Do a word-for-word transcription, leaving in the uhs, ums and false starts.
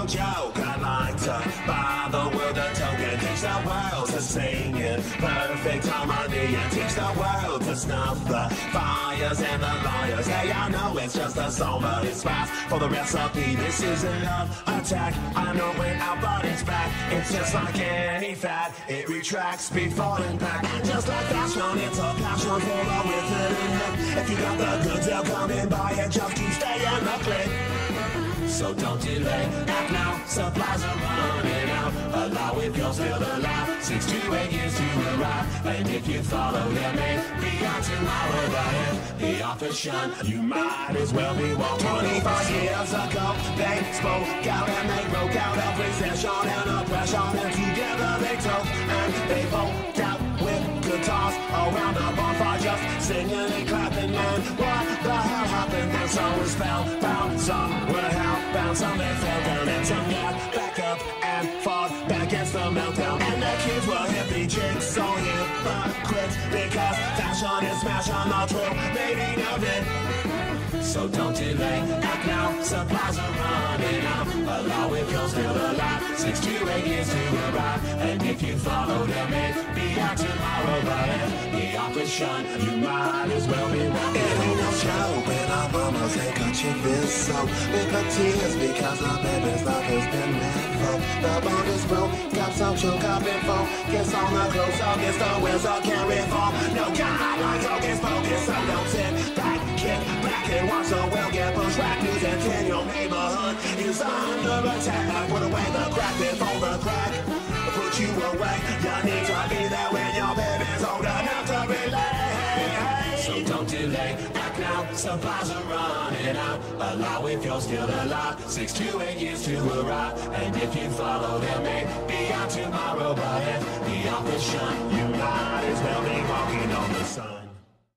no joke. I like to buy the world a token, teach the world to sing in perfect harmony, and teach the world to snuff the fires and the liars. Hey, I know it's just a song, but it's fast for the recipe. This is a love attack. I know it out, but it's back. It's just like any fat, it retracts before impact. And just like fashion, it's a passion for the wicked in him. If you got the goods, they'll come and buy it. Just keep staying the click. So don't delay, act now, supplies are running out. Allow if you're still alive, six to eight years to arrive. And if you follow them in, beyond tomorrow, right? The author shun, you might as well be walking. Twenty-five years ago, they spoke out and they broke out of recession and oppression, and together they took and they poked out with guitars around a bonfire, just singing and clapping. And what the hell happened? And some was spellbound, some were hellbound, some they fell down, and some got back up and fought back against the meltdown. And the kids were hippie chicks, so hypocrites, because fashion is smash on the trail, maybe of it. So don't delay, act now, supplies are running out. Allow if you're still alive, six to eight years to arrive. And if you follow them in, beyond tomorrow, but the opposition, you might as well be walking. It ain't no show when our mamas ain't got your fist so with the tears, because our baby's life has been left. The bond is broke, got some choke up and phone. Gets on the close up, gets the wheels up, can't reform. No guidelines, focus, focus, so don't sit back, kick back and watch the well get pushed back. News and ten, your neighborhood is under attack. Put away the crack before the crack put you away. You need to be there when your baby's old enough to relate. So don't delay, act now, supplies are running out. Allow if you're still alive, six to eight years to arrive. And if you follow them in, beyond tomorrow, but if the opposition, you might